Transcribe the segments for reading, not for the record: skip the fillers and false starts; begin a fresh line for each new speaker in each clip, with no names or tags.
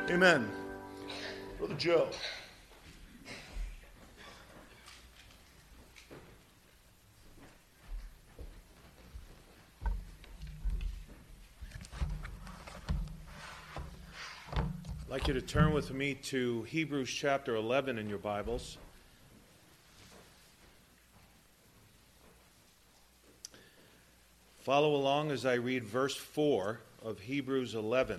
Amen. Brother Joe. I'd like you to turn with me to Hebrews chapter 11 in your Bibles. Follow along as I read verse 4 of Hebrews 11.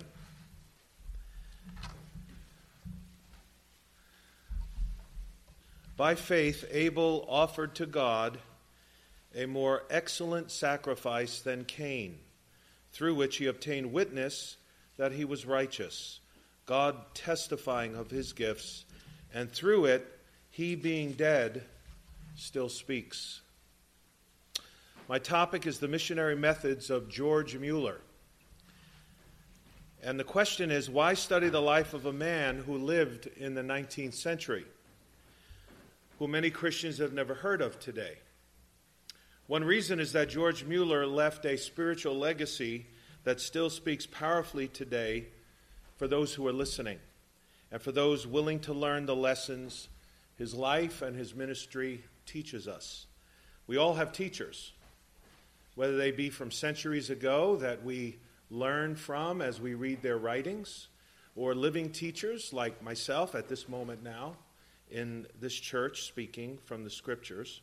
By faith, Abel offered to God a more excellent sacrifice than Cain, through which he obtained witness that he was righteous, God testifying of his gifts, and through it, he being dead, still speaks. My topic is the missionary methods of George Mueller. And the question is, why study the life of a man who lived in the 19th century, who many Christians have never heard of today? One reason is that George Mueller left a spiritual legacy that still speaks powerfully today for those who are listening and for those willing to learn the lessons his life and his ministry teaches us. We all have teachers, whether they be from centuries ago that we learn from as we read their writings, or living teachers like myself at this moment now in this church speaking from the scriptures.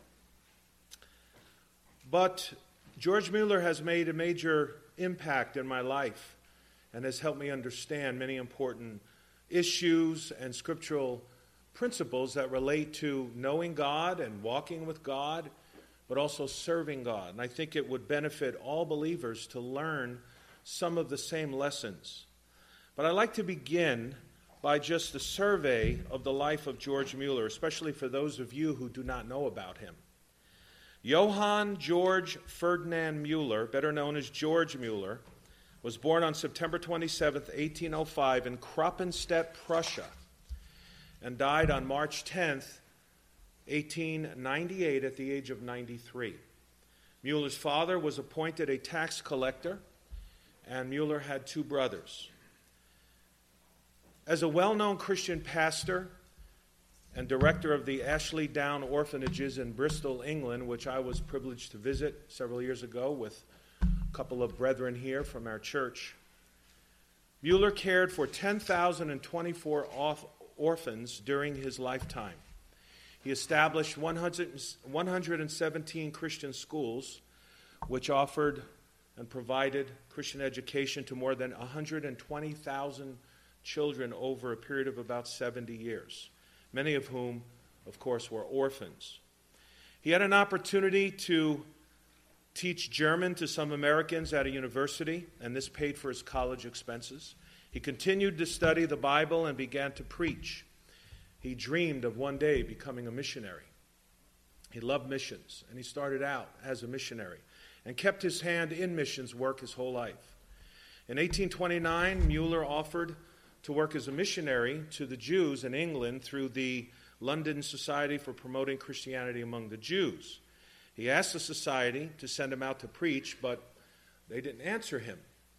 But George Mueller has made a major impact in my life and has helped me understand many important issues and scriptural principles that relate to knowing God and walking with God, but also serving God. And I think it would benefit all believers to learn some of the same lessons. But I'd like to begin by just a survey of the life of George Mueller, especially for those of you who do not know about him. Johann George Ferdinand Mueller, better known as George Mueller, was born on September 27, 1805 in Kroppenstedt, Prussia, and died on March 10, 1898 at the age of 93. Mueller's father was appointed a tax collector, and Mueller had two brothers. As a well-known Christian pastor and director of the Ashley Down orphanages in Bristol, England, which I was privileged to visit several years ago with a couple of brethren here from our church, Mueller cared for 10,024 orphans during his lifetime. He established 117 Christian schools, which offered and provided Christian education to more than 120,000 children over a period of about 70 years, many of whom, of course, were orphans. He had an opportunity to teach German to some Americans at a university, and this paid for his college expenses. He continued to study the Bible and began to preach. He dreamed of one day becoming a missionary. He loved missions, and he started out as a missionary and kept his hand in missions work his whole life. In 1829, Mueller offered to work as a missionary to the Jews in England through the London Society for Promoting Christianity Among the Jews. He asked the society to send him out to preach, but they didn't answer him.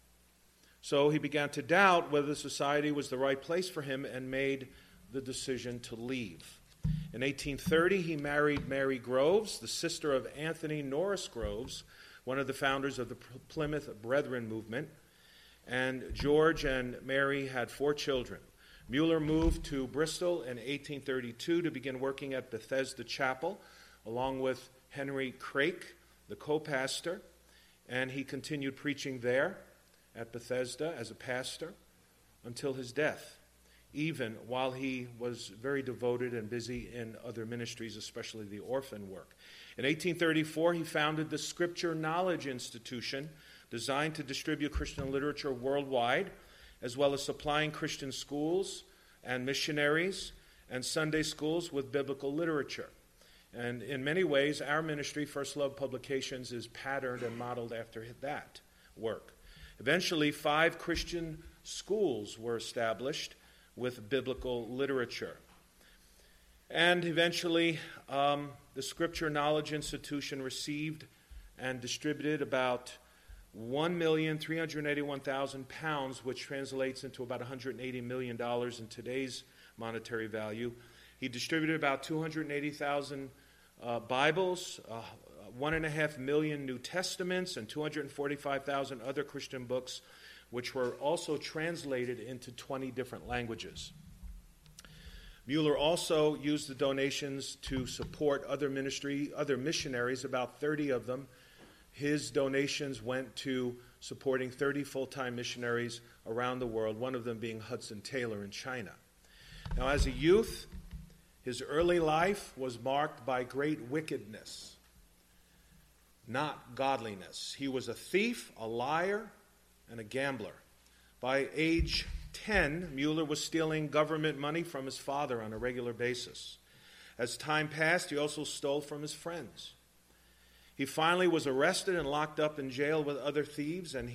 So he began to doubt whether the society was the right place for him and made the decision to leave. In 1830, he married Mary Groves, the sister of Anthony Norris Groves, one of the founders of the Plymouth Brethren movement, and George and Mary had 4 children. Mueller moved to Bristol in 1832 to begin working at Bethesda Chapel, along with Henry Craik, the co-pastor, and he continued preaching there at Bethesda as a pastor until his death, even while he was very devoted and busy in other ministries, especially the orphan work. In 1834, he founded the Scripture Knowledge Institution, designed to distribute Christian literature worldwide, as well as supplying Christian schools and missionaries and Sunday schools with biblical literature. And in many ways, our ministry, First Love Publications, is patterned and modeled after that work. Eventually, 5 Christian schools were established with biblical literature. And eventually, the Scripture Knowledge Institution received and distributed about £1,381,000, which translates into about $180 million in today's monetary value. He distributed about 280,000 Bibles, 1.5 million New Testaments, and 245,000 other Christian books, which were also translated into 20 different languages. Mueller also used the donations to support other missionaries, about 30 of them. His donations went to supporting 30 full-time missionaries around the world, one of them being Hudson Taylor in China. Now, as a youth, his early life was marked by great wickedness, not godliness. He was a thief, a liar, and a gambler. By age 10, Mueller was stealing government money from his father on a regular basis. As time passed, he also stole from his friends. He finally was arrested and locked up in jail with other thieves, and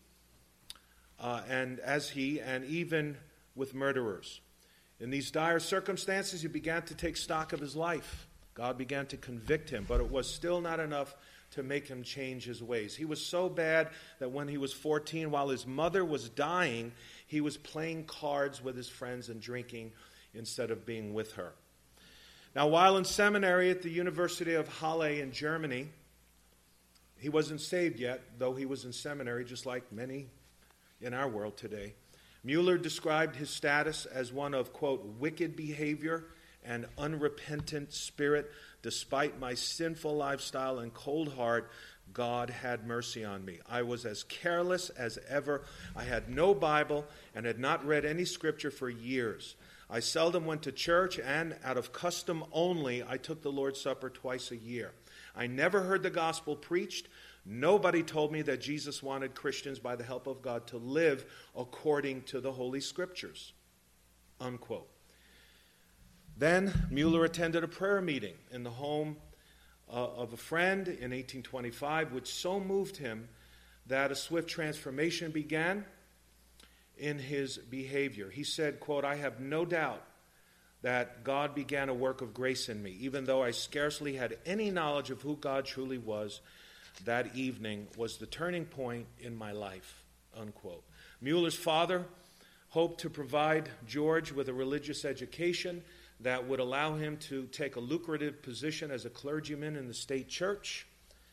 even with murderers. In these dire circumstances, he began to take stock of his life. God began to convict him, but it was still not enough to make him change his ways. He was so bad that when he was 14, while his mother was dying, he was playing cards with his friends and drinking instead of being with her. Now, while in seminary at the University of Halle in Germany, he wasn't saved yet, though he was in seminary, just like many in our world today. Mueller described his status as one of, quote, wicked behavior and unrepentant spirit. Despite my sinful lifestyle and cold heart, God had mercy on me. I was as careless as ever. I had no Bible and had not read any scripture for years. I seldom went to church, and out of custom only, I took the Lord's Supper twice a year. I never heard the gospel preached. Nobody told me that Jesus wanted Christians, by the help of God, to live according to the Holy Scriptures. Unquote. Then Mueller attended a prayer meeting in the home of a friend in 1825, which so moved him that a swift transformation began in his behavior. He said, quote, I have no doubt that God began a work of grace in me, even though I scarcely had any knowledge of who God truly was. That evening was the turning point in my life, unquote. Mueller's father hoped to provide George with a religious education that would allow him to take a lucrative position as a clergyman in the state church.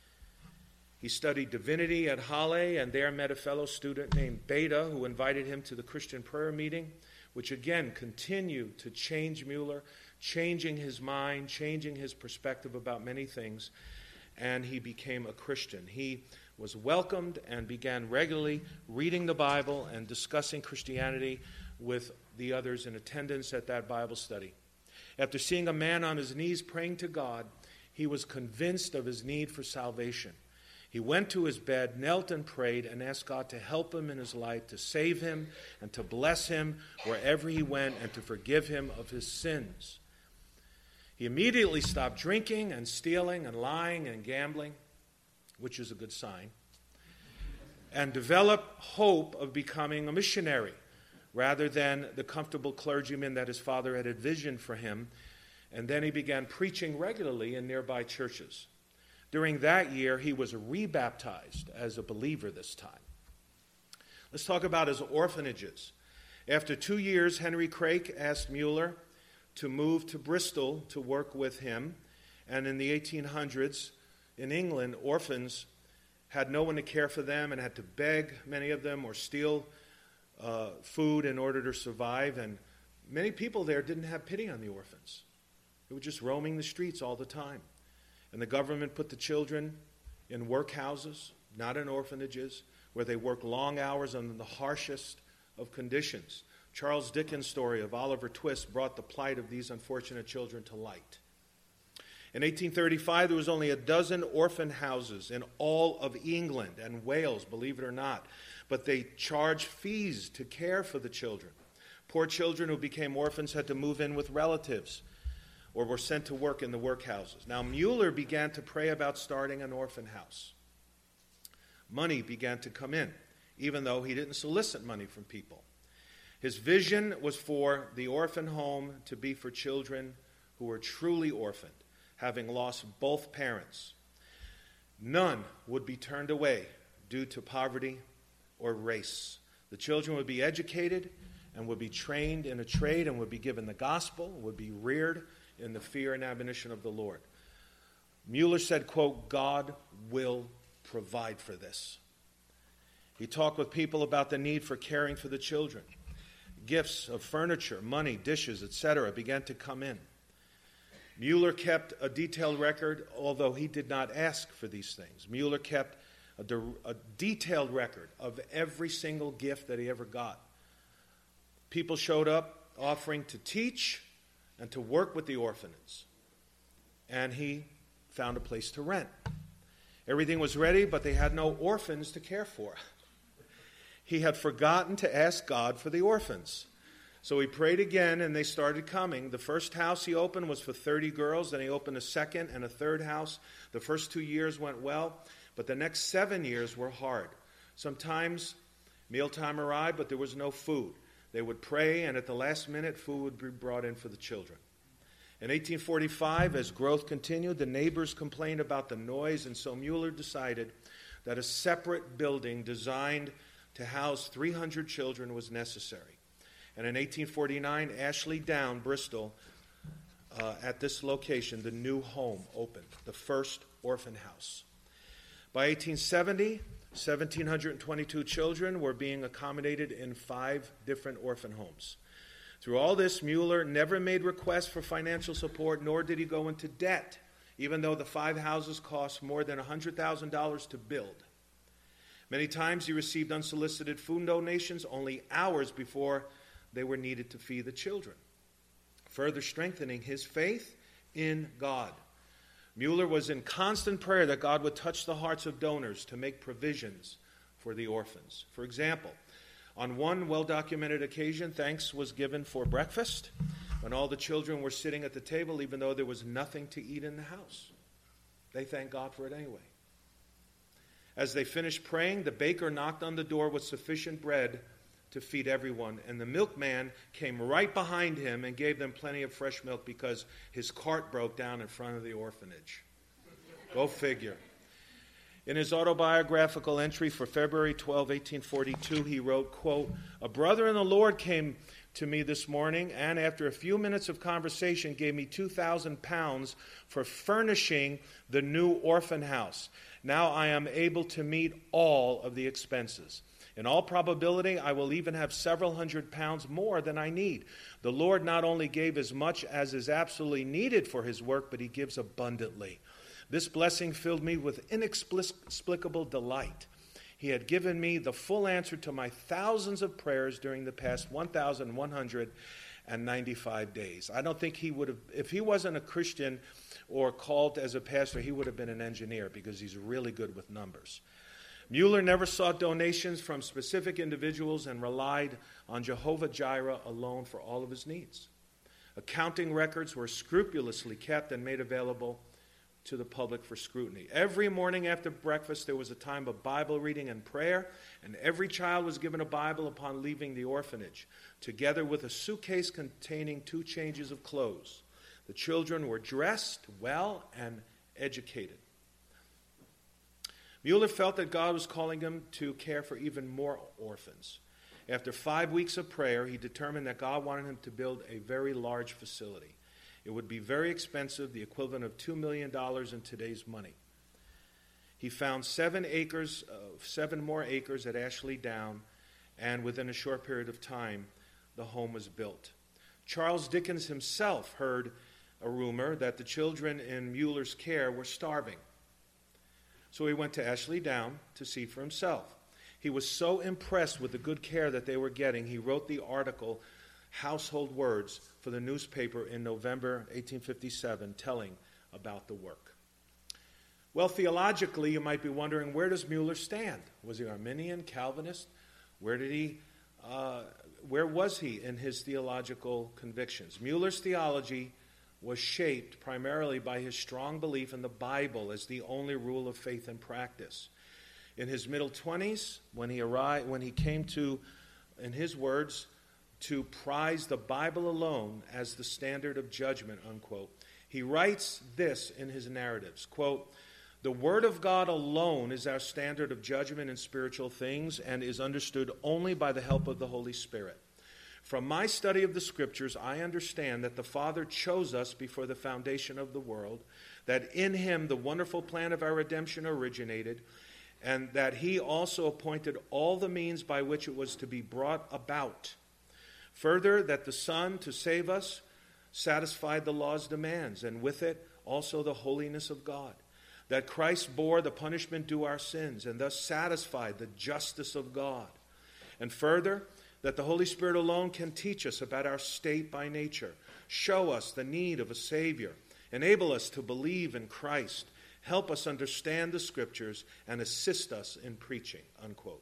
He studied divinity at Halle and there met a fellow student named Beta, who invited him to the Christian prayer meeting, which again continued to change Mueller, changing his mind, changing his perspective about many things, and he became a Christian. He was welcomed and began regularly reading the Bible and discussing Christianity with the others in attendance at that Bible study. After seeing a man on his knees praying to God, he was convinced of his need for salvation. He went to his bed, knelt and prayed, and asked God to help him in his life, to save him and to bless him wherever he went, and to forgive him of his sins. He immediately stopped drinking and stealing and lying and gambling, which is a good sign, and developed hope of becoming a missionary rather than the comfortable clergyman that his father had envisioned for him. And then he began preaching regularly in nearby churches. During that year, he was rebaptized as a believer this time. Let's talk about his orphanages. After 2 years, Henry Craik asked Mueller to move to Bristol to work with him. And in the 1800s, in England, orphans had no one to care for them and had to beg, many of them, or steal food in order to survive. And many people there didn't have pity on the orphans. They were just roaming the streets all the time. And the government put the children in workhouses, not in orphanages, where they worked long hours under the harshest of conditions. Charles Dickens' story of Oliver Twist brought the plight of these unfortunate children to light. In 1835, there was only a dozen orphan houses in all of England and Wales, believe it or not. But they charged fees to care for the children. Poor children who became orphans had to move in with relatives or were sent to work in the workhouses. Now, Mueller began to pray about starting an orphan house. Money began to come in, even though he didn't solicit money from people. His vision was for the orphan home to be for children who were truly orphaned, having lost both parents. None would be turned away due to poverty or race. The children would be educated and would be trained in a trade and would be given the gospel, would be reared in the fear and admonition of the Lord. Mueller said, quote, God will provide for this. He talked with people about the need for caring for the children. Gifts of furniture, money, dishes, etc. began to come in. Mueller kept a detailed record, although he did not ask for these things. Mueller kept a detailed record of every single gift that he ever got. People showed up offering to teach and to work with the orphans. And he found a place to rent. Everything was ready, but they had no orphans to care for. He had forgotten to ask God for the orphans. So he prayed again, and they started coming. The first house he opened was for 30 girls. Then he opened a second and a third house. The first 2 years went well, but the next 7 years were hard. Sometimes mealtime arrived, but there was no food. They would pray, and at the last minute, food would be brought in for the children. In 1845, as growth continued, the neighbors complained about the noise, and so Mueller decided that a separate building designed to house 300 children was necessary. And in 1849, Ashley Down, Bristol, at this location, the new home opened, the first orphan house. By 1870, 1,722 children were being accommodated in 5 different orphan homes. Through all this, Mueller never made requests for financial support, nor did he go into debt, even though the 5 houses cost more than $100,000 to build. Many times he received unsolicited food donations only hours before they were needed to feed the children, further strengthening his faith in God. Mueller was in constant prayer that God would touch the hearts of donors to make provisions for the orphans. For example, on one well-documented occasion, thanks was given for breakfast when all the children were sitting at the table, even though there was nothing to eat in the house. They thanked God for it anyway. As they finished praying, the baker knocked on the door with sufficient bread to feed everyone, and the milkman came right behind him and gave them plenty of fresh milk because his cart broke down in front of the orphanage. Go figure. In his autobiographical entry for February 12, 1842, he wrote, quote, "A brother in the Lord came to me this morning and after a few minutes of conversation gave me 2,000 pounds for furnishing the new orphan house. Now I am able to meet all of the expenses. In all probability, I will even have several hundred pounds more than I need. The Lord not only gave as much as is absolutely needed for his work, but he gives abundantly. This blessing filled me with inexplicable delight. He had given me the full answer to my thousands of prayers during the past 1,195 days." I don't think he would have, if he wasn't a Christian or called as a pastor, he would have been an engineer because he's really good with numbers. Mueller never sought donations from specific individuals and relied on Jehovah Jireh alone for all of his needs. Accounting records were scrupulously kept and made available to the public for scrutiny. Every morning after breakfast, there was a time of Bible reading and prayer, and every child was given a Bible upon leaving the orphanage, together with a suitcase containing 2 changes of clothes. The children were dressed well and educated. Mueller felt that God was calling him to care for even more orphans. After 5 weeks of prayer, he determined that God wanted him to build a very large facility. It would be very expensive, the equivalent of $2 million in today's money. He found 7 more acres at Ashley Down, and within a short period of time, the home was built. Charles Dickens himself heard a rumor that the children in Mueller's care were starving. So he went to Ashley Down to see for himself. He was so impressed with the good care that they were getting, he wrote the article, Household Words, for the newspaper in November 1857, telling about the work. Well, theologically, you might be wondering, where does Mueller stand? Was he Arminian, Calvinist? Where was he in his theological convictions? Mueller's theology was shaped primarily by his strong belief in the Bible as the only rule of faith and practice. In his middle 20s, when he came to, in his words, to prize the Bible alone as the standard of judgment, unquote, he writes this in his narratives, quote, The Word of God alone is our standard of judgment in spiritual things and is understood only by the help of the Holy Spirit. From my study of the Scriptures, I understand that the Father chose us before the foundation of the world, that in Him the wonderful plan of our redemption originated, and that He also appointed all the means by which it was to be brought about. Further, that the Son, to save us, satisfied the law's demands, and with it also the holiness of God. That Christ bore the punishment due our sins, and thus satisfied the justice of God. And further, that the Holy Spirit alone can teach us about our state by nature, show us the need of a Savior, enable us to believe in Christ, help us understand the Scriptures, and assist us in preaching, unquote.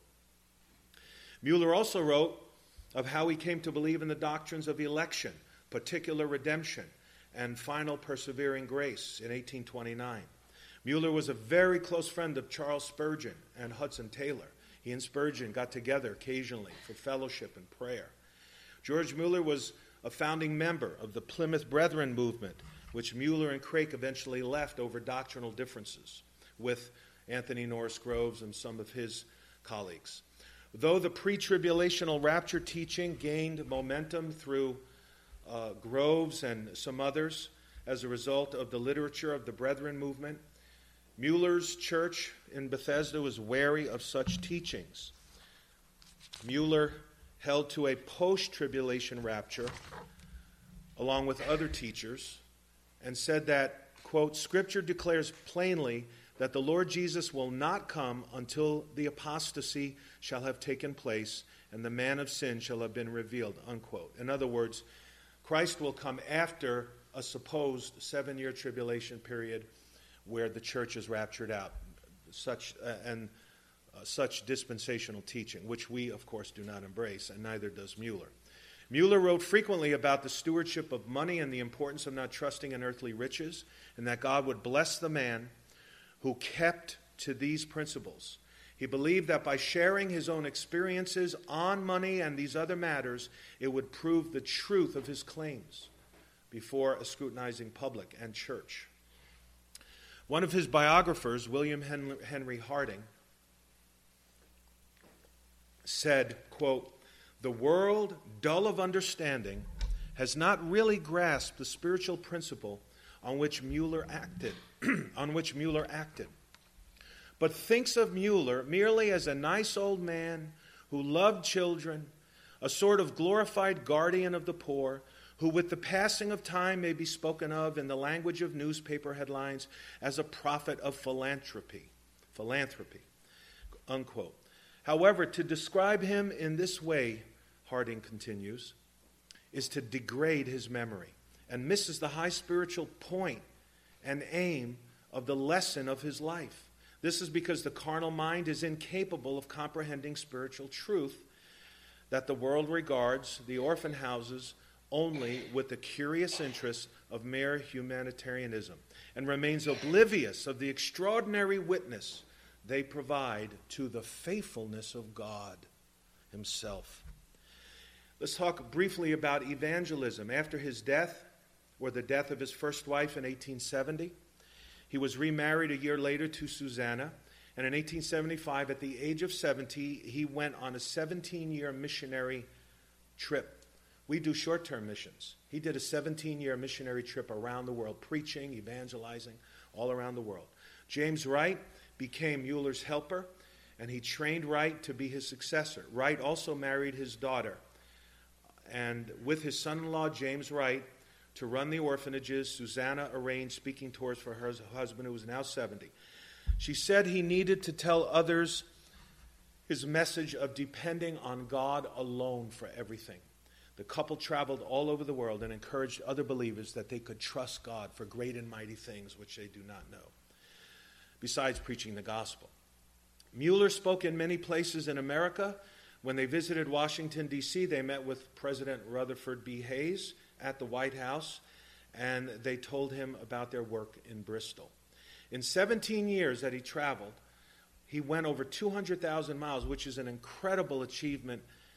Mueller also wrote of how he came to believe in the doctrines of election, particular redemption, and final persevering grace in 1829. Mueller was a very close friend of Charles Spurgeon and Hudson Taylor. He and Spurgeon got together occasionally for fellowship and prayer. George Mueller was a founding member of the Plymouth Brethren movement, which Mueller and Craik eventually left over doctrinal differences with Anthony Norris Groves and some of his colleagues. Though the pre-tribulational rapture teaching gained momentum through Groves and some others as a result of the literature of the Brethren movement, Mueller's church in Bethesda was wary of such teachings. Mueller held to a post-tribulation rapture along with other teachers and said that, quote, Scripture declares plainly that the Lord Jesus will not come until the apostasy shall have taken place and the man of sin shall have been revealed, unquote. In other words, Christ will come after a supposed 7-year tribulation period where the church is raptured out, such dispensational teaching, which we, of course, do not embrace, and neither does Mueller. Mueller wrote frequently about the stewardship of money and the importance of not trusting in earthly riches, and that God would bless the man who kept to these principles. He believed that by sharing his own experiences on money and these other matters, it would prove the truth of his claims before a scrutinizing public and church. One of his biographers, William Henry Harding, said, quote, the world, dull of understanding, has not really grasped the spiritual principle on which Mueller acted, but thinks of Mueller merely as a nice old man who loved children, a sort of glorified guardian of the poor, who with the passing of time may be spoken of in the language of newspaper headlines as a prophet of philanthropy, unquote. However, to describe him in this way, Harding continues, is to degrade his memory and misses the high spiritual point and aim of the lesson of his life. This is because the carnal mind is incapable of comprehending spiritual truth, that the world regards the orphan houses only with the curious interest of mere humanitarianism, and remains oblivious of the extraordinary witness they provide to the faithfulness of God Himself. Let's talk briefly about evangelism. After his death, or the death of his first wife in 1870, he was remarried a year later to Susanna, and in 1875, at the age of 70, he went on a 17-year missionary trip. We do short-term missions. He did a 17-year missionary trip around the world, preaching, evangelizing, all around the world. James Wright became Mueller's helper, and he trained Wright to be his successor. Wright also married his daughter, and with his son-in-law, James Wright, to run the orphanages, Susanna arranged speaking tours for her husband, who was now 70. She said he needed to tell others his message of depending on God alone for everything. The couple traveled all over the world and encouraged other believers that they could trust God for great and mighty things which they do not know, besides preaching the gospel. Mueller spoke in many places in America. When they visited Washington, D.C., they met with President Rutherford B. Hayes at the White House, and they told him about their work in Bristol. In 17 years that he traveled, he went over 200,000 miles, which is an incredible achievement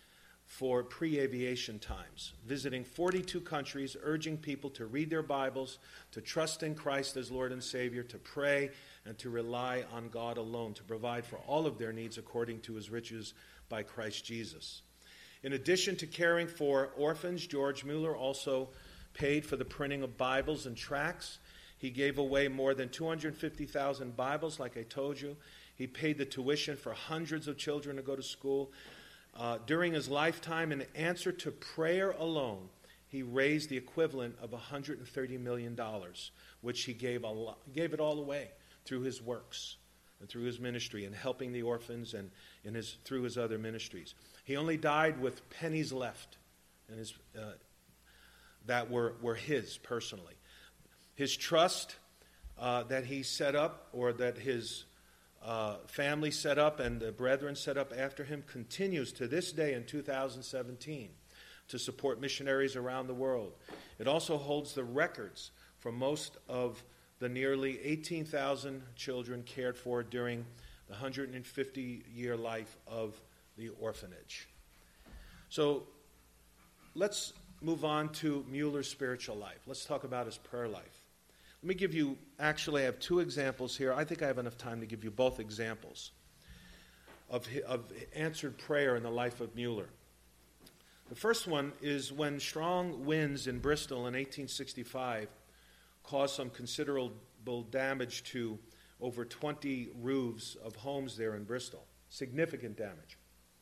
for pre-aviation times, visiting 42 countries, urging people to read their Bibles, to trust in Christ as Lord and Savior, to pray, and to rely on God alone to provide for all of their needs according to his riches by Christ Jesus. In addition to caring for orphans, George Mueller also paid for the printing of Bibles and tracts. He gave away more than 250,000 Bibles, like I told you. He paid the tuition for hundreds of children to go to school. During his lifetime, in answer to prayer alone, he raised the equivalent of $130 million, which he gave it all away through his works and through his ministry and helping the orphans and through his other ministries. He only died with pennies left in that were his personally. His trust that he set up, or that his family set up and the brethren set up after him, continues to this day in 2017 to support missionaries around the world. It also holds the records for most of the nearly 18,000 children cared for during the 150-year life of the orphanage. So let's move on to Mueller's spiritual life. Let's talk about his prayer life. Let me give you, actually I have two examples here. I think I have enough time to give you both examples of answered prayer in the life of Mueller. The first one is when strong winds in Bristol in 1865 caused some considerable damage to over 20 roofs of homes there in Bristol. Significant damage.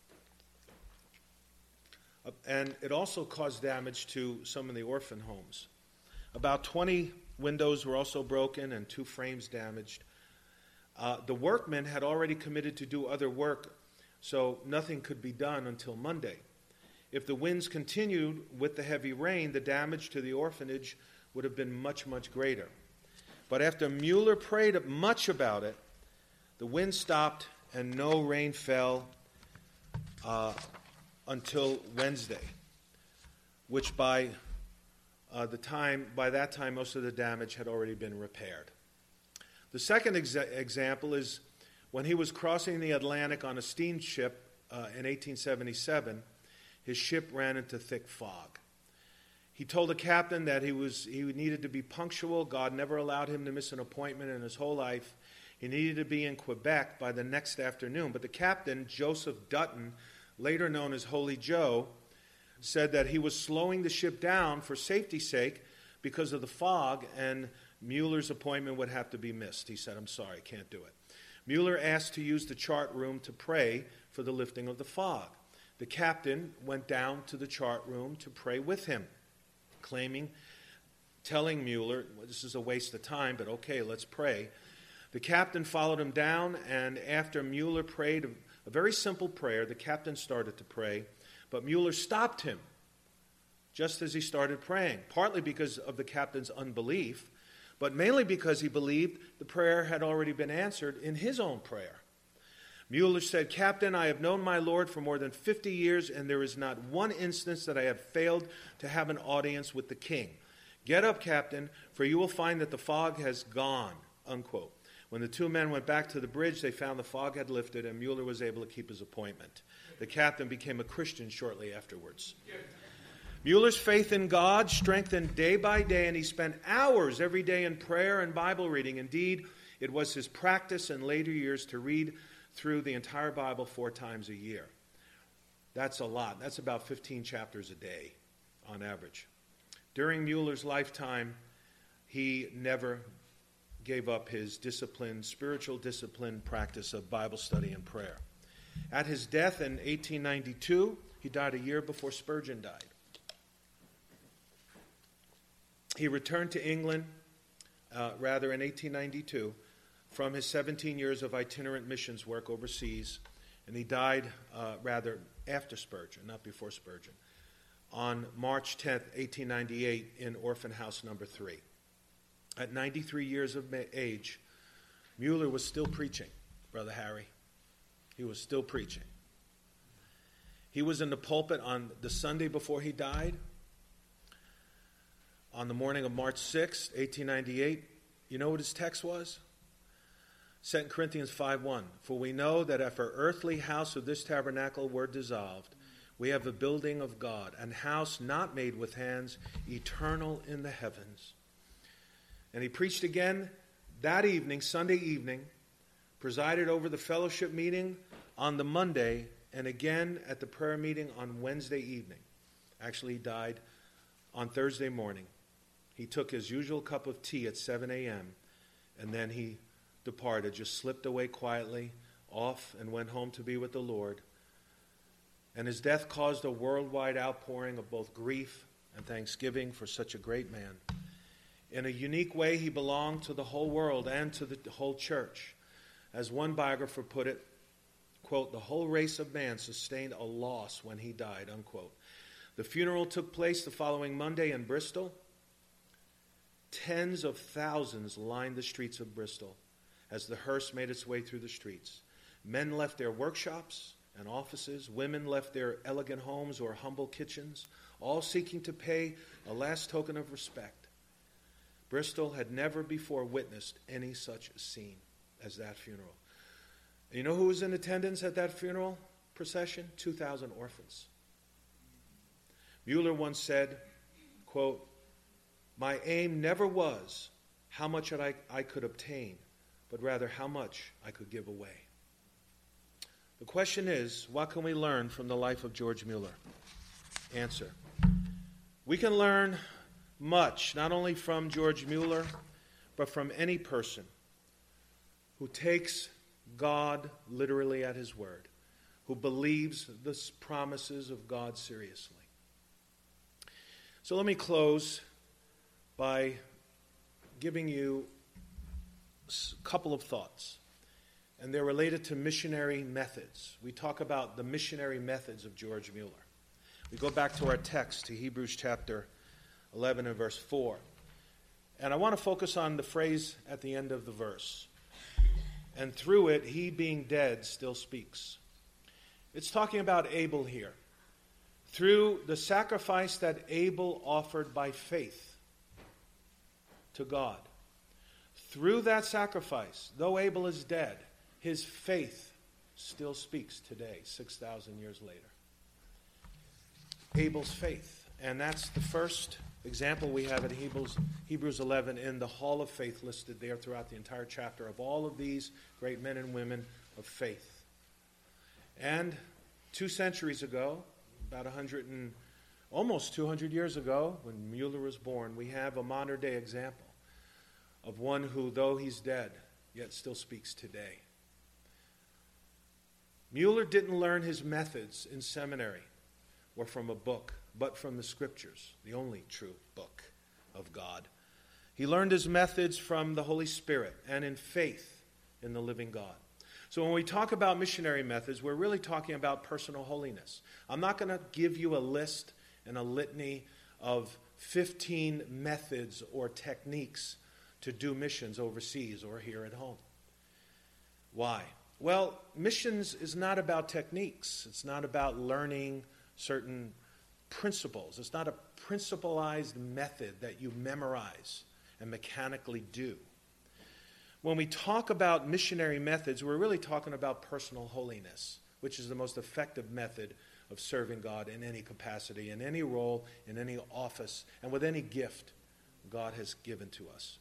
And it also caused damage to some of the orphan homes. About 20 windows were also broken and 2 frames damaged. The workmen had already committed to do other work, so nothing could be done until Monday. If the winds continued with the heavy rain, the damage to the orphanage would have been much, much greater. But after Mueller prayed much about it, the wind stopped and no rain fell until Wednesday, which by that time most of the damage had already been repaired. The second example is when he was crossing the Atlantic on a steamship in 1877, his ship ran into thick fog. He told the captain that he needed to be punctual. God never allowed him to miss an appointment in his whole life. He needed to be in Quebec by the next afternoon. But the captain, Joseph Dutton, later known as Holy Joe, said that he was slowing the ship down for safety's sake because of the fog, and Mueller's appointment would have to be missed. He said, "I'm sorry, can't do it." Mueller asked to use the chart room to pray for the lifting of the fog. The captain went down to the chart room to pray with him, telling Mueller, well, this is a waste of time, but okay, let's pray. The captain followed him down, and after Mueller prayed a very simple prayer, the captain started to pray, but Mueller stopped him just as he started praying, partly because of the captain's unbelief, but mainly because he believed the prayer had already been answered in his own prayer. Mueller said, "Captain, I have known my Lord for more than 50 years, and there is not one instance that I have failed to have an audience with the king. Get up, Captain, for you will find that the fog has gone," unquote. When the two men went back to the bridge, they found the fog had lifted, and Mueller was able to keep his appointment. The captain became a Christian shortly afterwards. Mueller's faith in God strengthened day by day, and he spent hours every day in prayer and Bible reading. Indeed, it was his practice in later years to read through the entire Bible 4 times a year. That's a lot. That's about 15 chapters a day on average. During Mueller's lifetime, he never gave up his spiritual discipline practice of Bible study and prayer. At his death in 1892, he died a year before Spurgeon died. He returned to England, in 1892, from his 17 years of itinerant missions work overseas, and he died after Spurgeon, not before Spurgeon, on March 10th, 1898, in Orphan House number 3. At 93 years of age, Mueller was still preaching, Brother Harry. He was still preaching. He was in the pulpit on the Sunday before he died, on the morning of March 6th, 1898. You know what his text was? 2 Corinthians 5:1. "For we know that if our earthly house of this tabernacle were dissolved, We have a building of God, an house not made with hands, eternal in the heavens. And he preached again that evening, Sunday evening, presided over the fellowship meeting on the Monday, and again at the prayer meeting on Wednesday evening. Actually, he died on Thursday morning. He took his usual cup of tea at 7 a.m., and then he departed, just slipped away quietly off and went home to be with the Lord. And his death caused a worldwide outpouring of both grief and thanksgiving for such a great man. In a unique way, he belonged to the whole world and to the whole church. As one biographer put it, quote, "The whole race of man sustained a loss when he died," unquote. The funeral took place the following Monday in Bristol. Tens of thousands lined the streets of Bristol as the hearse made its way through the streets. Men left their workshops and offices. Women left their elegant homes or humble kitchens, all seeking to pay a last token of respect. Bristol had never before witnessed any such scene as that funeral. You know who was in attendance at that funeral procession? 2,000 orphans. Mueller once said, quote, "My aim never was how much I could obtain, but rather how much I could give away." The question is, what can we learn from the life of George Mueller? Answer: we can learn much, not only from George Mueller, but from any person who takes God literally at his word, who believes the promises of God seriously. So let me close by giving you a couple of thoughts, and they're related to missionary methods. We talk about the missionary methods of George Mueller. We go back to our text, to Hebrews chapter 11 and verse 4. And I want to focus on the phrase at the end of the verse. And through it, he being dead still speaks. It's talking about Abel here. Through the sacrifice that Abel offered by faith to God. Through that sacrifice, though Abel is dead, his faith still speaks today, 6,000 years later. Abel's faith. And that's the first example we have in Hebrews 11 in the hall of faith listed there throughout the entire chapter of all of these great men and women of faith. And 2 centuries ago, about almost 200 years ago, when Mueller was born, we have a modern day example of one who, though he's dead, yet still speaks today. Mueller didn't learn his methods in seminary or from a book, but from the Scriptures, the only true book of God. He learned his methods from the Holy Spirit and in faith in the living God. So when we talk about missionary methods, we're really talking about personal holiness. I'm not going to give you a list and a litany of 15 methods or techniques to do missions overseas or here at home. Why? Well, missions is not about techniques. It's not about learning certain principles. It's not a principalized method that you memorize and mechanically do. When we talk about missionary methods, we're really talking about personal holiness, which is the most effective method of serving God in any capacity, in any role, in any office, and with any gift God has given to us.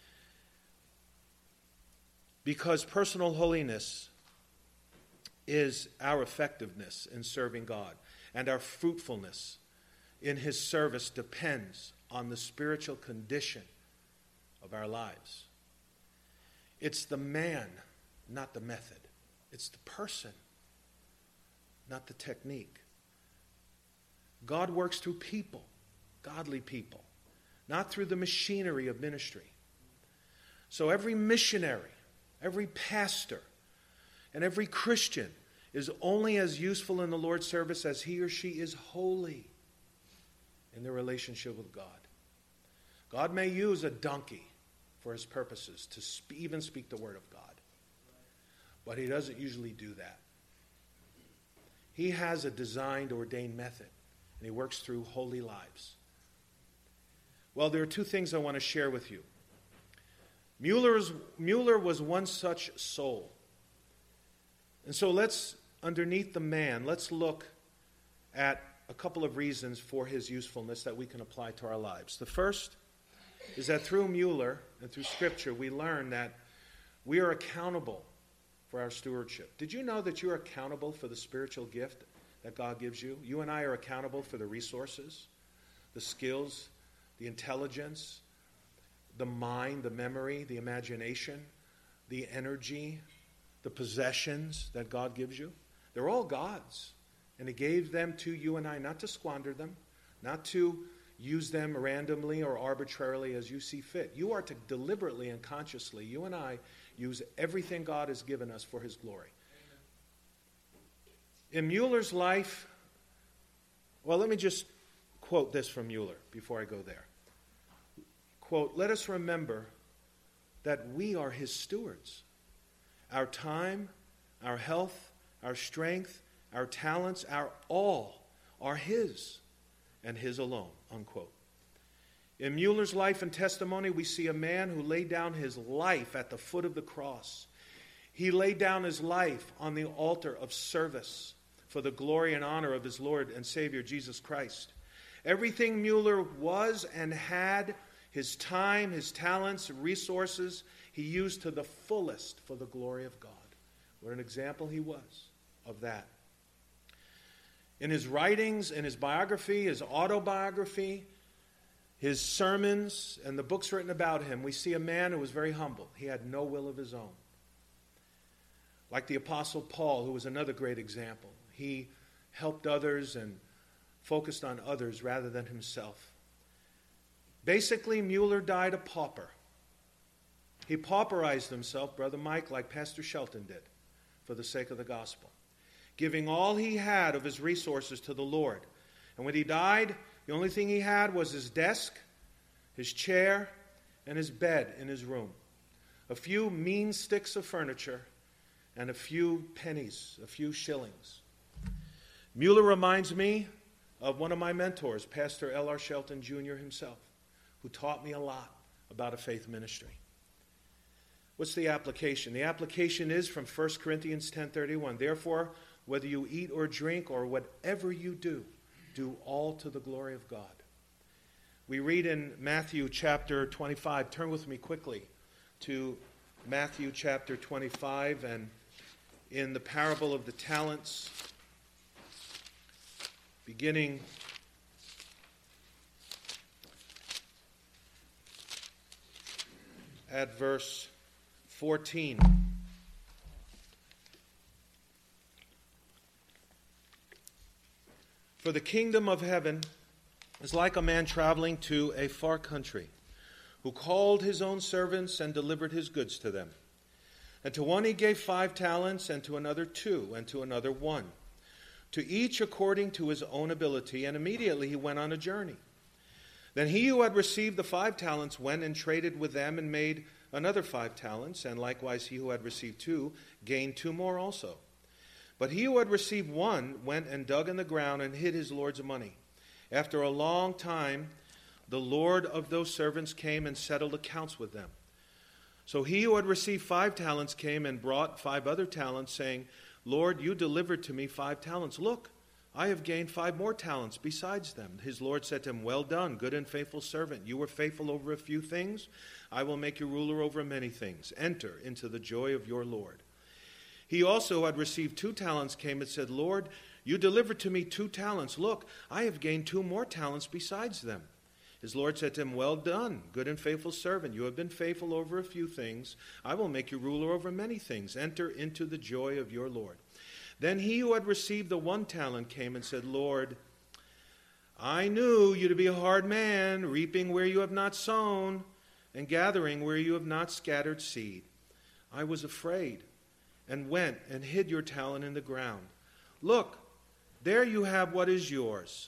Because personal holiness is our effectiveness in serving God, and our fruitfulness in His service depends on the spiritual condition of our lives. It's the man, not the method. It's the person, not the technique. God works through people, godly people, not through the machinery of ministry. So every missionary, every pastor, and every Christian is only as useful in the Lord's service as he or she is holy in their relationship with God. God may use a donkey for His purposes to even speak the word of God. But He doesn't usually do that. He has a designed, ordained method, and He works through holy lives. Well, there are 2 things I want to share with you. Mueller was one such soul. And so underneath the man, let's look at a couple of reasons for his usefulness that we can apply to our lives. The first is that through Mueller and through Scripture, we learn that we are accountable for our stewardship. Did you know that you are accountable for the spiritual gift that God gives you? You and I are accountable for the resources, the skills, the intelligence, the mind, the memory, the imagination, the energy, the possessions that God gives you. They're all God's. And he gave them to you and I not to squander them, not to use them randomly or arbitrarily as you see fit. You are to deliberately and consciously, you and I, use everything God has given us for his glory. In Mueller's life, well, let me just quote this from Mueller before I go there. Quote, "Let us remember that we are his stewards. Our time, our health, our strength, our talents, our all are his and his alone," unquote. In Mueller's life and testimony, we see a man who laid down his life at the foot of the cross. He laid down his life on the altar of service for the glory and honor of his Lord and Savior, Jesus Christ. Everything Mueller was and had, his time, his talents, resources, he used to the fullest for the glory of God. What an example he was of that. In his writings, in his biography, his autobiography, his sermons, and the books written about him, we see a man who was very humble. He had no will of his own. Like the Apostle Paul, who was another great example. He helped others and focused on others rather than himself. Basically, Mueller died a pauper. He pauperized himself, Brother Mike, like Pastor Shelton did, for the sake of the gospel, giving all he had of his resources to the Lord. And when he died, the only thing he had was his desk, his chair, and his bed in his room. A few mean sticks of furniture and a few pennies, a few shillings. Mueller reminds me of one of my mentors, Pastor L.R. Shelton Jr. himself, who taught me a lot about a faith ministry. What's the application? The application is from 1 Corinthians 10:31. "Therefore, whether you eat or drink or whatever you do, do all to the glory of God." We read in Matthew chapter 25. Turn with me quickly to Matthew chapter 25, and in the parable of the talents, beginning at verse 14. "For the kingdom of heaven is like a man traveling to a far country, who called his own servants and delivered his goods to them. And to one he gave 5 talents, and to another 2, and to another 1, to each according to his own ability, and immediately he went on a journey. Then he who had received the 5 talents went and traded with them and made another 5 talents, and likewise he who had received 2 gained 2 more also. But he who had received 1 went and dug in the ground and hid his Lord's money. After a long time, the Lord of those servants came and settled accounts with them. So he who had received 5 talents came and brought 5 other talents, saying, Lord, you delivered to me 5 talents. Look, I have gained 5 more talents besides them. His Lord said to him, Well done, good and faithful servant. You were faithful over a few things. I will make you ruler over many things. Enter into the joy of your Lord. He also had received 2 talents came and said, Lord, you delivered to me 2 talents. Look, I have gained 2 more talents besides them. His Lord said to him, Well done, good and faithful servant. You have been faithful over a few things. I will make you ruler over many things. Enter into the joy of your Lord. Then he who had received the 1 talent came and said, Lord, I knew you to be a hard man, reaping where you have not sown, and gathering where you have not scattered seed. I was afraid, and went and hid your talent in the ground. Look, there you have what is yours.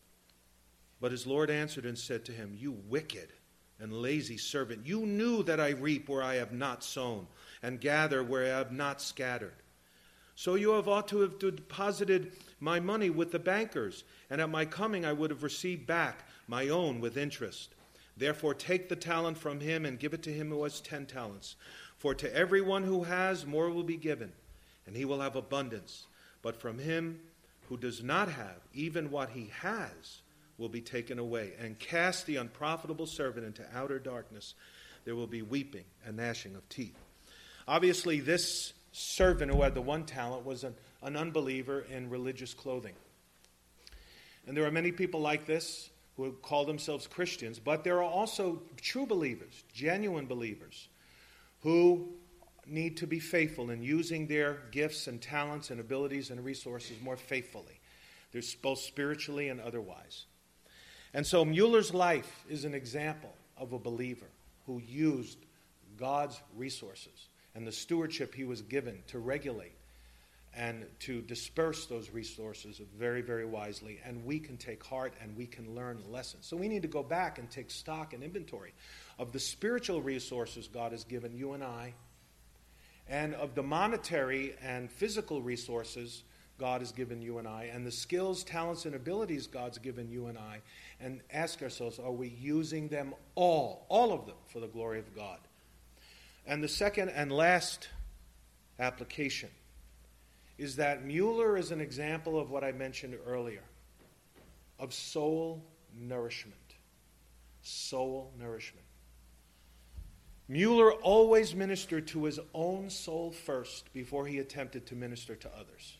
But his Lord answered and said to him, You wicked and lazy servant, you knew that I reap where I have not sown, and gather where I have not scattered. So you have ought to have deposited my money with the bankers, and at my coming I would have received back my own with interest. Therefore take the talent from him and give it to him who has 10 talents. For to everyone who has, more will be given, and he will have abundance. But from him who does not have, even what he has, will be taken away. And cast the unprofitable servant into outer darkness. There will be weeping and gnashing of teeth. Obviously, this servant who had the one talent was an unbeliever in religious clothing. And there are many people like this who call themselves Christians, but there are also true believers, genuine believers, who need to be faithful in using their gifts and talents and abilities and resources more faithfully. They're both spiritually and otherwise. And so Mueller's life is an example of a believer who used God's resources and the stewardship he was given to regulate and to disperse those resources very, very wisely. And we can take heart and we can learn lessons. So we need to go back and take stock and inventory of the spiritual resources God has given you and I, and of the monetary and physical resources God has given you and I, and the skills, talents, and abilities God's given you and I, and ask ourselves, are we using them all of them, for the glory of God? And the second and last application is that Mueller is an example of what I mentioned earlier, of soul nourishment. Soul nourishment. Mueller always ministered to his own soul first before he attempted to minister to others.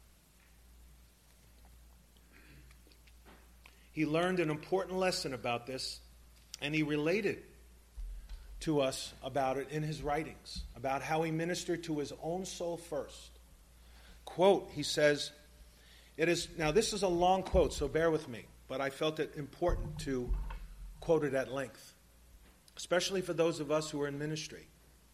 He learned an important lesson about this, and he related to us about it in his writings, about how he ministered to his own soul first. Quote, he says, now this is a long quote, so bear with me, but I felt it important to quote it at length, especially for those of us who are in ministry.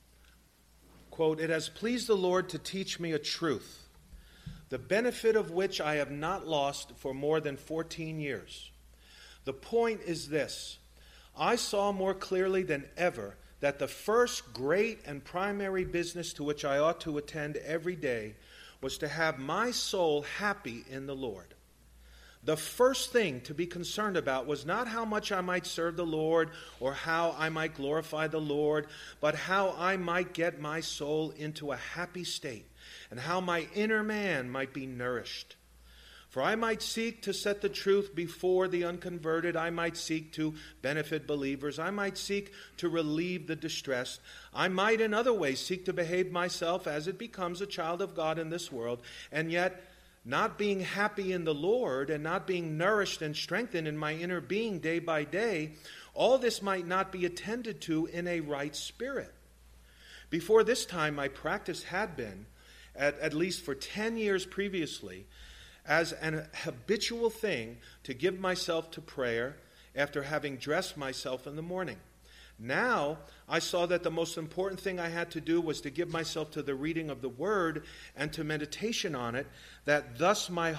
Quote, "It has pleased the Lord to teach me a truth, the benefit of which I have not lost for more than 14 years. The point is this: I saw more clearly than ever that the first great and primary business to which I ought to attend every day was to have my soul happy in the Lord. The first thing to be concerned about was not how much I might serve the Lord or how I might glorify the Lord, but how I might get my soul into a happy state and how my inner man might be nourished. For I might seek to set the truth before the unconverted. I might seek to benefit believers. I might seek to relieve the distressed. I might in other ways seek to behave myself as it becomes a child of God in this world. And yet, not being happy in the Lord and not being nourished and strengthened in my inner being day by day, all this might not be attended to in a right spirit. Before this time, my practice had been, at least for 10 years previously, as an habitual thing to give myself to prayer after having dressed myself in the morning. Now, I saw that the most important thing I had to do was to give myself to the reading of the Word and to meditation on it, that thus my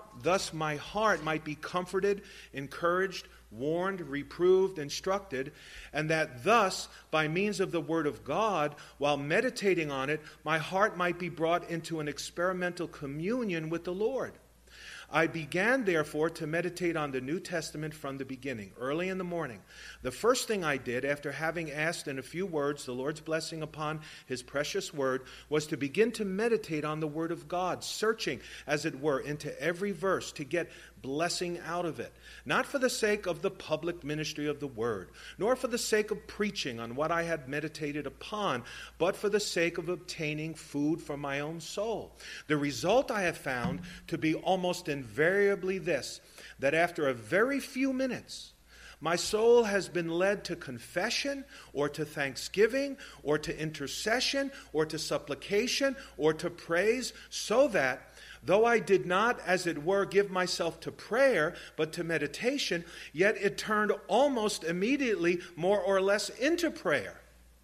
heart might be comforted, encouraged, warned, reproved, instructed, and that thus, by means of the Word of God, while meditating on it, my heart might be brought into an experimental communion with the Lord. I began, therefore, to meditate on the New Testament from the beginning, early in the morning. The first thing I did, after having asked in a few words the Lord's blessing upon His precious Word, was to begin to meditate on the Word of God, searching, as it were, into every verse to get blessing out of it, not for the sake of the public ministry of the Word, nor for the sake of preaching on what I had meditated upon, but for the sake of obtaining food for my own soul. The result I have found to be almost invariably this, that after a very few minutes, my soul has been led to confession, or to thanksgiving, or to intercession, or to supplication, or to praise, so that, though I did not, as it were, give myself to prayer, but to meditation, yet it turned almost immediately more or less into prayer.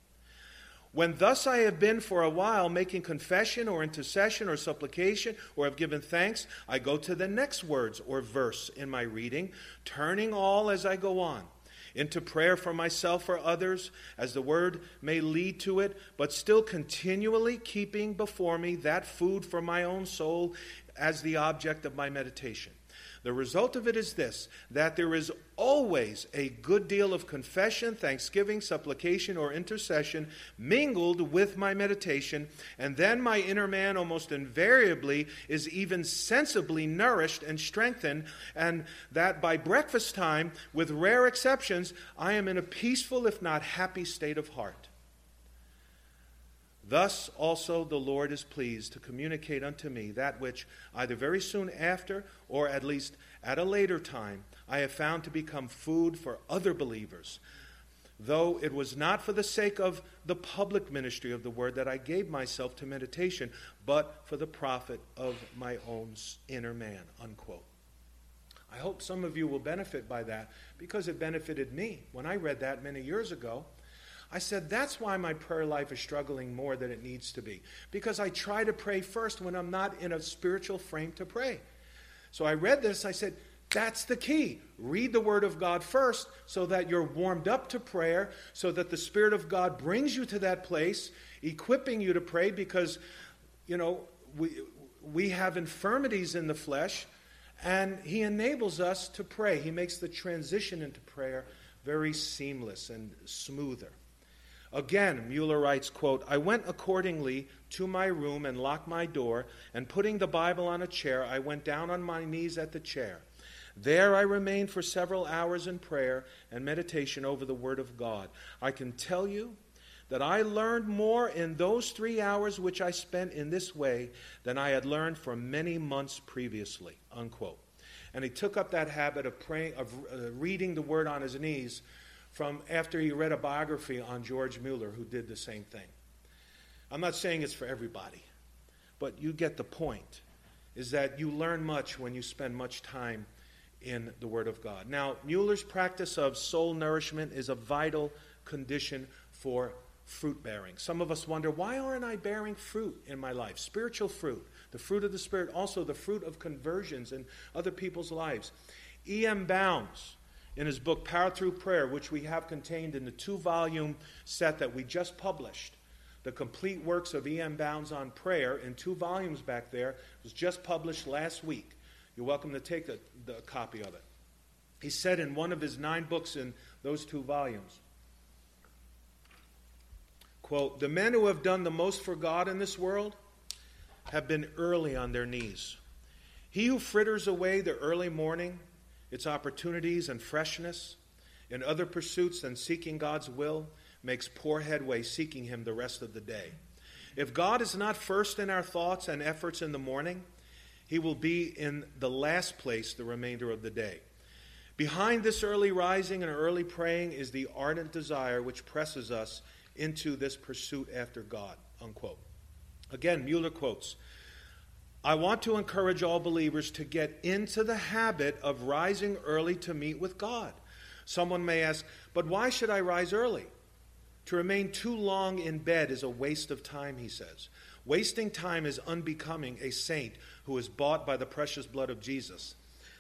When thus I have been for a while making confession or intercession or supplication or have given thanks, I go to the next words or verse in my reading, turning all as I go on into prayer for myself or others, as the word may lead to it, but still continually keeping before me that food for my own soul as the object of my meditation. The result of it is this, that there is always a good deal of confession, thanksgiving, supplication, or intercession mingled with my meditation, and then my inner man almost invariably is even sensibly nourished and strengthened, and that by breakfast time, with rare exceptions, I am in a peaceful, if not happy, state of heart. Thus also the Lord is pleased to communicate unto me that which either very soon after, or at least at a later time, I have found to become food for other believers, though it was not for the sake of the public ministry of the word that I gave myself to meditation, but for the profit of my own inner man, unquote. I hope some of you will benefit by that, because it benefited me. When I read that many years ago, I said, that's why my prayer life is struggling more than it needs to be. Because I try to pray first when I'm not in a spiritual frame to pray. So I read this, I said, that's the key. Read the Word of God first so that you're warmed up to prayer, so that the Spirit of God brings you to that place, equipping you to pray, because, we have infirmities in the flesh, and He enables us to pray. He makes the transition into prayer very seamless and smoother. Again, Mueller writes, quote, I went accordingly to my room and locked my door, and putting the Bible on a chair, I went down on my knees at the chair. There I remained for several hours in prayer and meditation over the Word of God. I can tell you that I learned more in those 3 hours which I spent in this way than I had learned for many months previously, unquote. And he took up that habit of praying, of reading the Word on his knees from after he read a biography on George Mueller, who did the same thing. I'm not saying it's for everybody, but you get the point, is that you learn much when you spend much time in the Word of God. Now, Mueller's practice of soul nourishment is a vital condition for fruit bearing. Some of us wonder, why aren't I bearing fruit in my life? Spiritual fruit, the fruit of the Spirit, also the fruit of conversions in other people's lives. E.M. Bounds, in his book Power Through Prayer, which we have contained in the 2-volume set that we just published, the complete works of E.M. Bounds on prayer in 2 volumes back there, was just published last week. You're welcome to take the copy of it. He said in one of his 9 books in those 2 volumes, quote, the men who have done the most for God in this world have been early on their knees. He who fritters away the early morning, its opportunities and freshness, in other pursuits than seeking God's will, makes poor headway seeking Him the rest of the day. If God is not first in our thoughts and efforts in the morning, He will be in the last place the remainder of the day. Behind this early rising and early praying is the ardent desire which presses us into this pursuit after God, unquote. Again, Mueller quotes, I want to encourage all believers to get into the habit of rising early to meet with God. Someone may ask, but why should I rise early? To remain too long in bed is a waste of time, he says. Wasting time is unbecoming a saint who is bought by the precious blood of Jesus.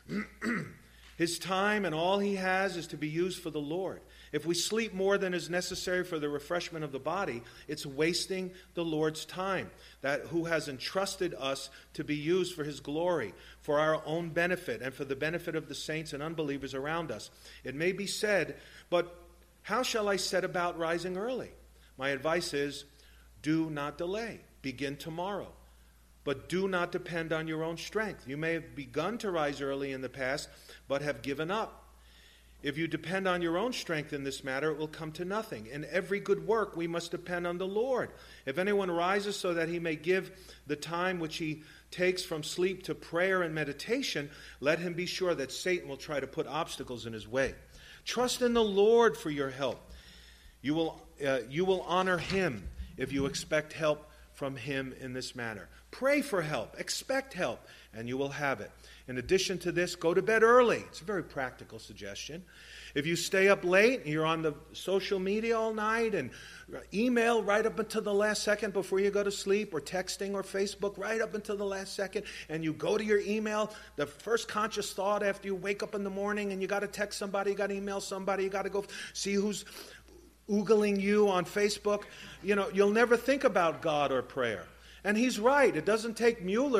His time and all he has is to be used for the Lord. If we sleep more than is necessary for the refreshment of the body, it's wasting the Lord's time, that who has entrusted us to be used for His glory, for our own benefit, and for the benefit of the saints and unbelievers around us. It may be said, but how shall I set about rising early? My advice is, do not delay. Begin tomorrow. But do not depend on your own strength. You may have begun to rise early in the past, but have given up. If you depend on your own strength in this matter, it will come to nothing. In every good work, we must depend on the Lord. If anyone rises so that he may give the time which he takes from sleep to prayer and meditation, let him be sure that Satan will try to put obstacles in his way. Trust in the Lord for your help. You will honor Him if you expect help from Him in this matter. Pray for help, expect help, and you will have it. In addition to this, go to bed early. It's a very practical suggestion. If you stay up late and you're on the social media all night and email right up until the last second before you go to sleep, or texting or Facebook right up until the last second, and you go to your email, the first conscious thought after you wake up in the morning and you got to text somebody, you got to email somebody, you got to go see who's oogling you on Facebook, you'll never think about God or prayer. And he's right. It doesn't take Mueller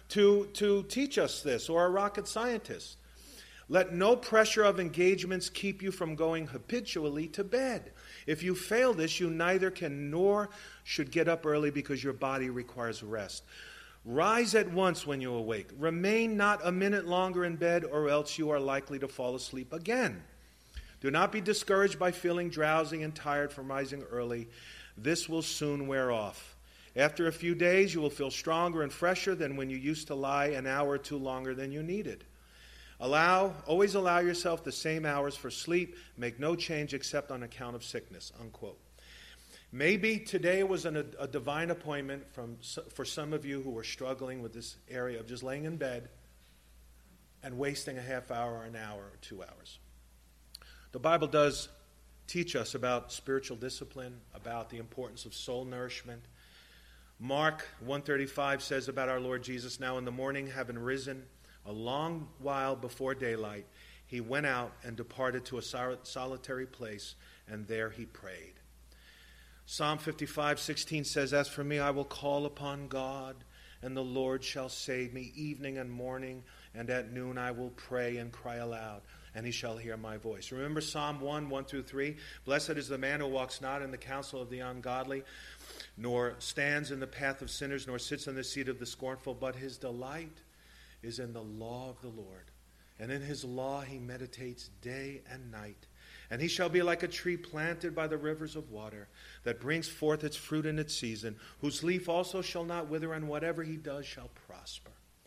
to teach us this, or a rocket scientist. Let no pressure of engagements keep you from going habitually to bed. If you fail this, you neither can nor should get up early because your body requires rest. Rise at once when you awake. Remain not a minute longer in bed, or else you are likely to fall asleep again. Do not be discouraged by feeling drowsy and tired from rising early. This will soon wear off. After a few days, you will feel stronger and fresher than when you used to lie an hour or two longer than you needed. Always allow yourself the same hours for sleep. Make no change except on account of sickness, unquote. Maybe today was a divine appointment for some of you who are struggling with this area of just laying in bed and wasting a half hour or an hour or 2 hours. The Bible does teach us about spiritual discipline, about the importance of soul nourishment. Mark 1:35 says about our Lord Jesus, now in the morning, having risen a long while before daylight, he went out and departed to a solitary place, and there he prayed. Psalm 55:16 says, as for me, I will call upon God, and the Lord shall save me. Evening and morning, and at noon I will pray and cry aloud, and he shall hear my voice. Remember Psalm 1:1-3? Blessed is the man who walks not in the counsel of the ungodly, nor stands in the path of sinners, nor sits in the seat of the scornful, but his delight is in the law of the Lord. And in his law he meditates day and night. And he shall be like a tree planted by the rivers of water, that brings forth its fruit in its season, whose leaf also shall not wither, and whatever he does shall prosper.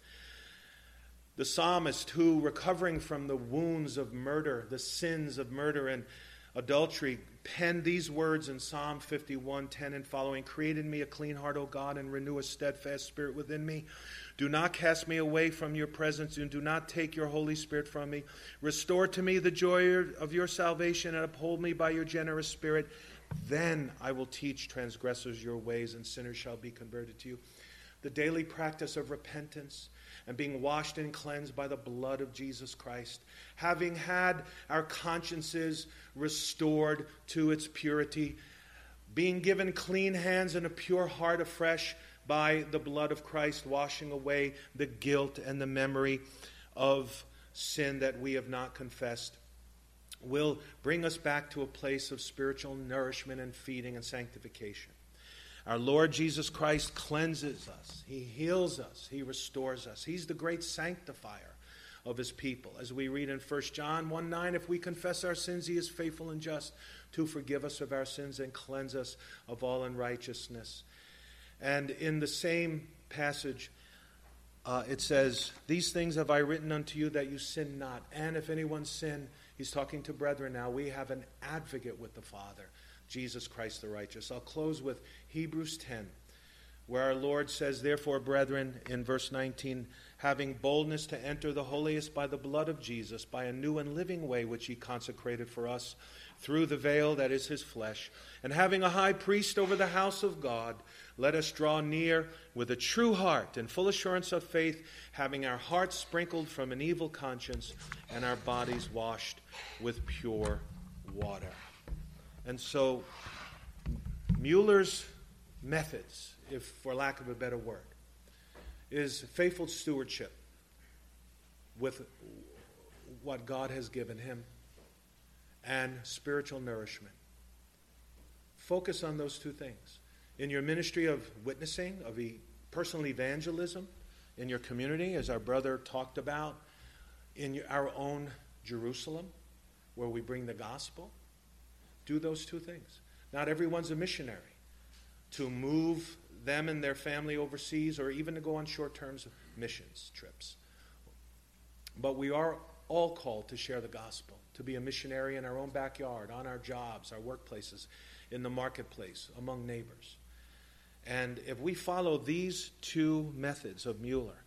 The psalmist, who, recovering from the wounds of murder, the sins of murder and adultery, penned these words in Psalm 51:10 and following, create in me a clean heart, O God, and renew a steadfast spirit within me. Do not cast me away from your presence, and do not take your Holy Spirit from me. Restore to me the joy of your salvation, and uphold me by your generous spirit. Then I will teach transgressors your ways, and sinners shall be converted to you. The daily practice of repentance and being washed and cleansed by the blood of Jesus Christ, having had our consciences restored to its purity, being given clean hands and a pure heart afresh by the blood of Christ, washing away the guilt and the memory of sin that we have not confessed, will bring us back to a place of spiritual nourishment and feeding and sanctification. Our Lord Jesus Christ cleanses us. He heals us. He restores us. He's the great sanctifier of his people. As we read in 1 John 1:9, if we confess our sins, he is faithful and just to forgive us of our sins and cleanse us of all unrighteousness. And in the same passage, it says, these things have I written unto you that you sin not. And if anyone sin, he's talking to brethren now, we have an advocate with the Father, Jesus Christ the righteous. I'll close with Hebrews 10, where our Lord says, therefore, brethren, in verse 19, having boldness to enter the holiest by the blood of Jesus, by a new and living way which he consecrated for us, through the veil that is his flesh, and having a high priest over the house of God, let us draw near with a true heart and full assurance of faith, having our hearts sprinkled from an evil conscience and our bodies washed with pure water. And so Mueller's methods, if for lack of a better word, is faithful stewardship with what God has given him and spiritual nourishment. Focus on those two things. In your ministry of witnessing, of personal evangelism, in your community, as our brother talked about, in our own Jerusalem, where we bring the gospel, do those two things. Not everyone's a missionary to move them and their family overseas, or even to go on short-term missions trips. But we are all called to share the gospel, to be a missionary in our own backyard, on our jobs, our workplaces, in the marketplace, among neighbors. And if we follow these two methods of Mueller,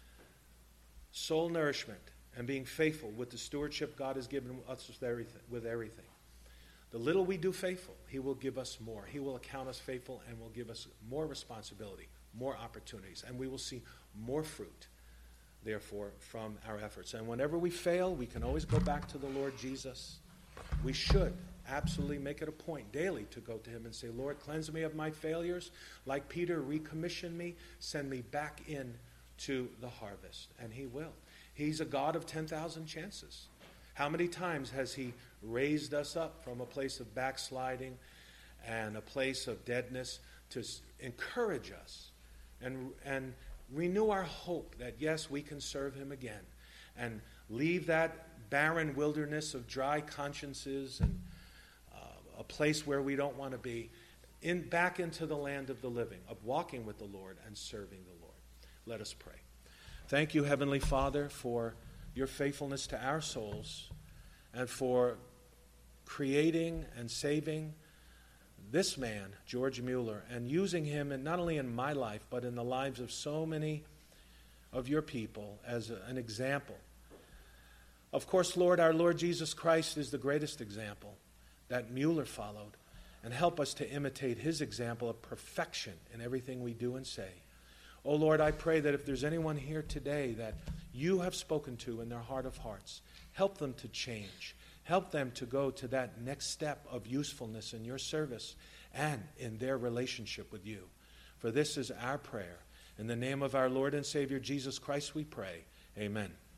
soul nourishment and being faithful with the stewardship God has given us with everything, the little we do faithful, he will give us more. He will account us faithful and will give us more responsibility, more opportunities, and we will see more fruit, therefore, from our efforts. And whenever we fail, we can always go back to the Lord Jesus. We should absolutely make it a point daily to go to him and say, Lord, cleanse me of my failures. Like Peter, recommission me, send me back in to the harvest, and he will. He's a God of 10,000 chances. How many times has he raised us up from a place of backsliding and a place of deadness to encourage us and renew our hope that, yes, we can serve him again and leave that barren wilderness of dry consciences and a place where we don't want to be, back into the land of the living, of walking with the Lord and serving the Lord. Let us pray. Thank you, Heavenly Father, for your faithfulness to our souls and for creating and saving this man, George Mueller, and using him not only in my life but in the lives of so many of your people as an example. Of course, Lord, our Lord Jesus Christ is the greatest example that Mueller followed, and help us to imitate his example of perfection in everything we do and say. Oh Lord, I pray that if there's anyone here today that you have spoken to in their heart of hearts, help them to change. Help them to go to that next step of usefulness in your service and in their relationship with you. For this is our prayer. In the name of our Lord and Savior Jesus Christ we pray. Amen.